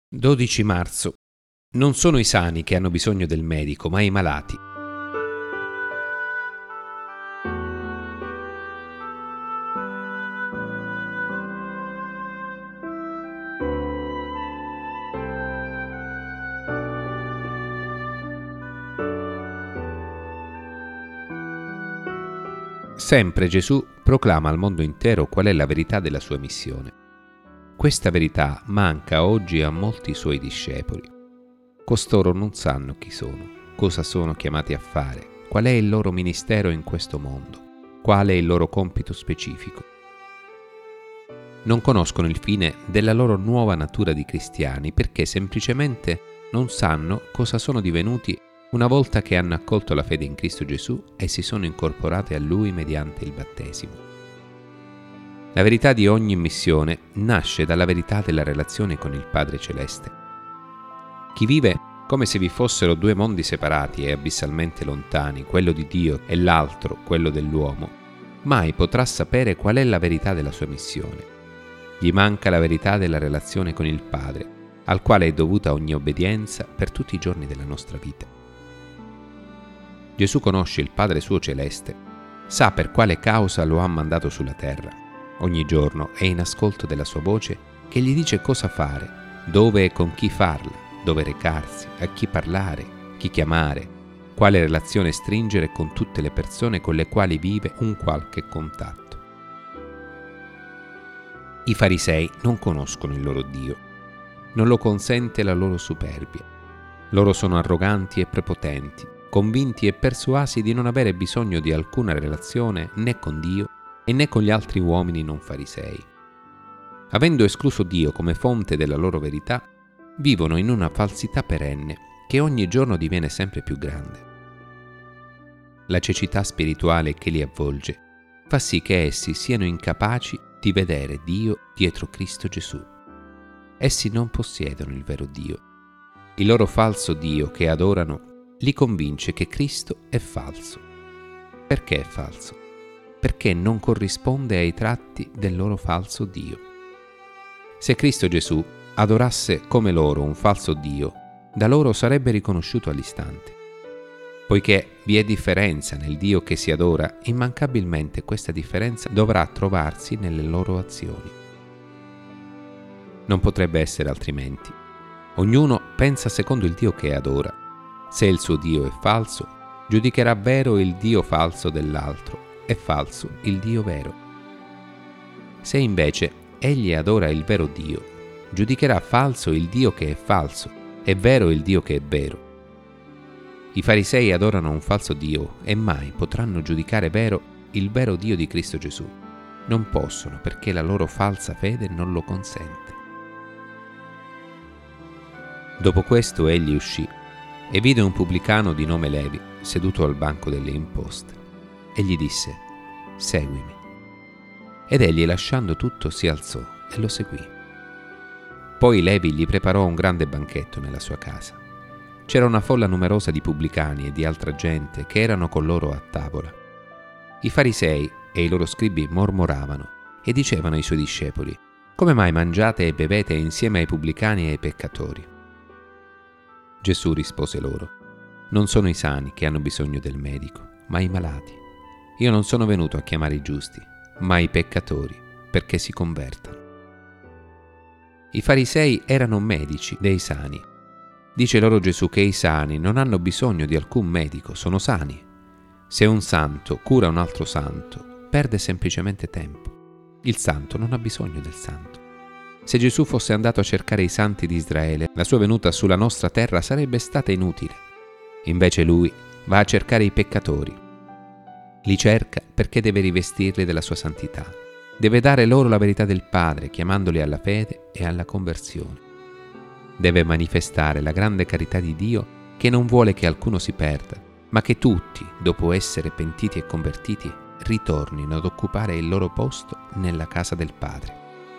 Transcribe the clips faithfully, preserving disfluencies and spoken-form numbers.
dodici marzo. Non sono i sani che hanno bisogno del medico, ma i malati. Sempre Gesù proclama al mondo intero qual è la verità della sua missione. Questa verità manca oggi a molti suoi discepoli. Costoro non sanno chi sono, cosa sono chiamati a fare, qual è il loro ministero in questo mondo, quale è il loro compito specifico. Non conoscono il fine della loro nuova natura di cristiani perché semplicemente non sanno cosa sono divenuti una volta che hanno accolto la fede in Cristo Gesù e si sono incorporati a Lui mediante il battesimo. La verità di ogni missione nasce dalla verità della relazione con il Padre Celeste. Chi vive come se vi fossero due mondi separati e abissalmente lontani, quello di Dio e l'altro, quello dell'uomo, mai potrà sapere qual è la verità della sua missione. Gli manca la verità della relazione con il Padre, al quale è dovuta ogni obbedienza per tutti i giorni della nostra vita. Gesù conosce il Padre suo celeste, sa per quale causa lo ha mandato sulla terra. Ogni giorno è in ascolto della sua voce che gli dice cosa fare, dove e con chi farla, dove recarsi, a chi parlare, chi chiamare, quale relazione stringere con tutte le persone con le quali vive un qualche contatto. I farisei non conoscono il loro Dio, non lo consente la loro superbia. Loro sono arroganti e prepotenti, convinti e persuasi di non avere bisogno di alcuna relazione né con Dio e né con gli altri uomini non farisei. Avendo escluso Dio come fonte della loro verità, vivono in una falsità perenne che ogni giorno diviene sempre più grande. La cecità spirituale che li avvolge fa sì che essi siano incapaci di vedere Dio dietro Cristo Gesù. Essi non possiedono il vero Dio. Il loro falso Dio che adorano li convince che Cristo è falso. Perché è falso? Perché non corrisponde ai tratti del loro falso Dio. Se Cristo Gesù adorasse come loro un falso Dio, da loro sarebbe riconosciuto all'istante. Poiché vi è differenza nel Dio che si adora, immancabilmente questa differenza dovrà trovarsi nelle loro azioni. Non potrebbe essere altrimenti. Ognuno pensa secondo il Dio che adora. Se il suo Dio è falso, giudicherà vero il Dio falso dell'altro, è falso il Dio vero. Se invece egli adora il vero Dio, giudicherà falso il Dio che è falso, e vero il Dio che è vero. I farisei adorano un falso Dio e mai potranno giudicare vero il vero Dio di Cristo Gesù. Non possono perché la loro falsa fede non lo consente. Dopo questo egli uscì e vide un pubblicano di nome Levi seduto al banco delle imposte. E gli disse: «Seguimi». Ed egli, lasciando tutto, si alzò e lo seguì. Poi Levi gli preparò un grande banchetto nella sua casa. C'era una folla numerosa di pubblicani e di altra gente che erano con loro a tavola. I farisei e i loro scribi mormoravano e dicevano ai suoi discepoli: «Come mai mangiate e bevete insieme ai pubblicani e ai peccatori?» Gesù rispose loro: «Non sono i sani che hanno bisogno del medico, ma i malati. Io non sono venuto a chiamare i giusti, ma i peccatori, perché si convertano». I farisei erano medici dei sani. Dice loro Gesù che i sani non hanno bisogno di alcun medico, sono sani. Se un santo cura un altro santo, perde semplicemente tempo. Il santo non ha bisogno del santo. Se Gesù fosse andato a cercare i santi di Israele, la sua venuta sulla nostra terra sarebbe stata inutile. Invece lui va a cercare i peccatori. Li cerca perché deve rivestirli della sua santità. Deve dare loro la verità del Padre, chiamandoli alla fede e alla conversione. Deve manifestare la grande carità di Dio che non vuole che alcuno si perda, ma che tutti, dopo essere pentiti e convertiti, ritornino ad occupare il loro posto nella casa del Padre.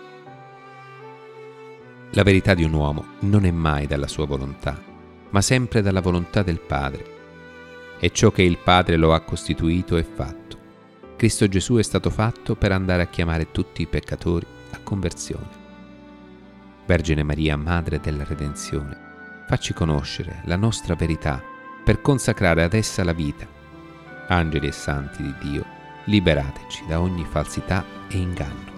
La verità di un uomo non è mai dalla sua volontà, ma sempre dalla volontà del Padre. E ciò che il Padre lo ha costituito è fatto. Cristo Gesù è stato fatto per andare a chiamare tutti i peccatori a conversione. Vergine Maria, Madre della Redenzione, facci conoscere la nostra verità per consacrare ad essa la vita. Angeli e santi di Dio, liberateci da ogni falsità e inganno.